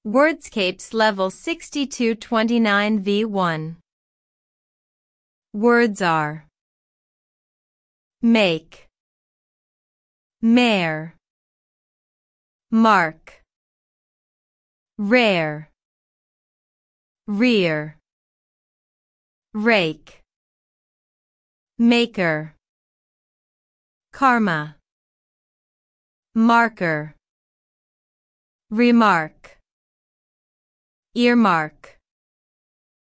Wordscapes Level 6229 V1. Words are make, mare, mark, rare, rear, rake, maker, karma, marker, remark, earmark.